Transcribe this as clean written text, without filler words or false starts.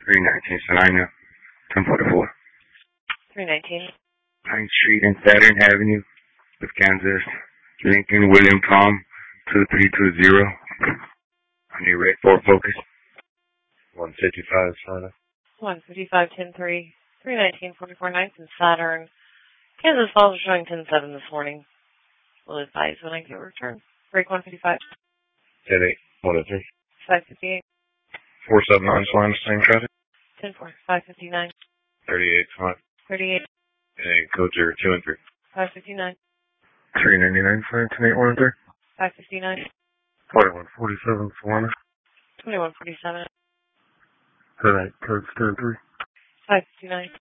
319 Salina, 1044. 319. Pine Street and Saturn Avenue, with Kansas. Lincoln William Tom, 2320. I need red 4 Focus. 155 Salina. 155, 10-3. 319, 44 Ninth and Saturn. Kansas Falls are showing 10-7 this morning. Will advise when I get returned. Break 155. 10-8, 103. 558. 479 Salina, same traffic. 10-4, 559. 38, 5. 38. And code 02 and 3. 559. 399 Salina, 108 103. 559. 4147 Salina. 2147. 10-8, codes 2 and 3. 559.